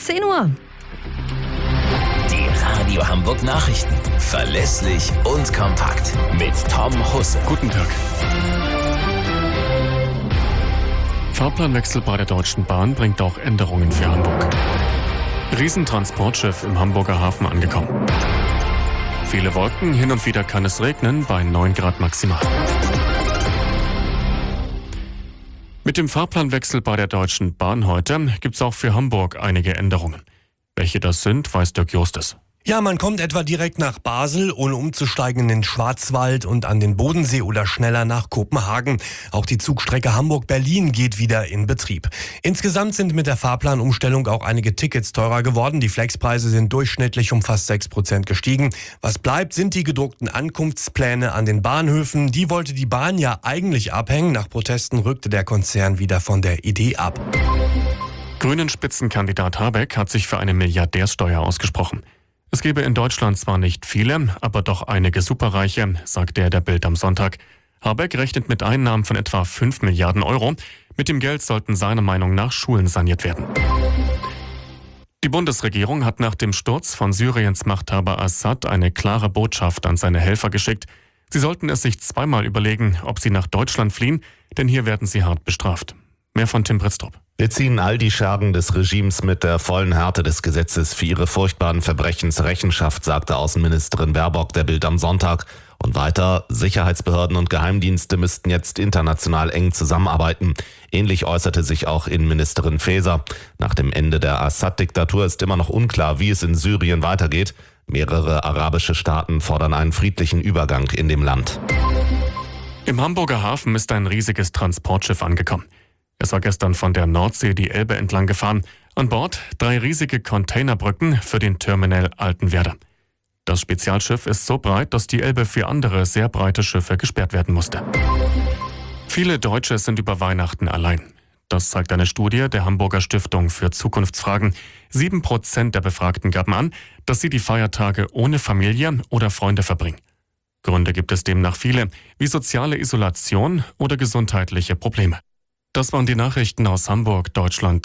10 Uhr. Die Radio Hamburg Nachrichten. Verlässlich und kompakt. Mit Tom Husse. Guten Tag. Fahrplanwechsel bei der Deutschen Bahn bringt auch Änderungen für Hamburg. Riesentransportschiff im Hamburger Hafen angekommen. Viele Wolken, hin und wieder kann es regnen, bei 9 Grad maximal. Mit dem Fahrplanwechsel bei der Deutschen Bahn heute gibt es auch für Hamburg einige Änderungen. Welche das sind, weiß Dirk Justus. Ja, man kommt etwa direkt nach Basel, ohne umzusteigen in den Schwarzwald und an den Bodensee oder schneller nach Kopenhagen. Auch die Zugstrecke Hamburg-Berlin geht wieder in Betrieb. Insgesamt sind mit der Fahrplanumstellung auch einige Tickets teurer geworden. Die Flexpreise sind durchschnittlich um fast 6% gestiegen. Was bleibt, sind die gedruckten Ankunftspläne an den Bahnhöfen. Die wollte die Bahn ja eigentlich abhängen. Nach Protesten rückte der Konzern wieder von der Idee ab. Grünen-Spitzenkandidat Habeck hat sich für eine Milliardärsteuer ausgesprochen. Es gebe in Deutschland zwar nicht viele, aber doch einige Superreiche, sagte er der Bild am Sonntag. Habeck rechnet mit Einnahmen von etwa 5 Milliarden Euro. Mit dem Geld sollten seiner Meinung nach Schulen saniert werden. Die Bundesregierung hat nach dem Sturz von Syriens Machthaber Assad eine klare Botschaft an seine Helfer geschickt. Sie sollten es sich zweimal überlegen, ob sie nach Deutschland fliehen, denn hier werden sie hart bestraft. Mehr von Tim Britztrup. Wir ziehen all die Schergen des Regimes mit der vollen Härte des Gesetzes für ihre furchtbaren Verbrechen zur Rechenschaft, sagte Außenministerin Baerbock der Bild am Sonntag. Und weiter, Sicherheitsbehörden und Geheimdienste müssten jetzt international eng zusammenarbeiten. Ähnlich äußerte sich auch Innenministerin Faeser. Nach dem Ende der Assad-Diktatur ist immer noch unklar, wie es in Syrien weitergeht. Mehrere arabische Staaten fordern einen friedlichen Übergang in dem Land. Im Hamburger Hafen ist ein riesiges Transportschiff angekommen. Es war gestern von der Nordsee die Elbe entlang gefahren. An Bord 3 riesige Containerbrücken für den Terminal Altenwerder. Das Spezialschiff ist so breit, dass die Elbe für andere sehr breite Schiffe gesperrt werden musste. Viele Deutsche sind über Weihnachten allein. Das zeigt eine Studie der Hamburger Stiftung für Zukunftsfragen. 7% der Befragten gaben an, dass sie die Feiertage ohne Familie oder Freunde verbringen. Gründe gibt es demnach viele, wie soziale Isolation oder gesundheitliche Probleme. Das waren die Nachrichten aus Hamburg, Deutschland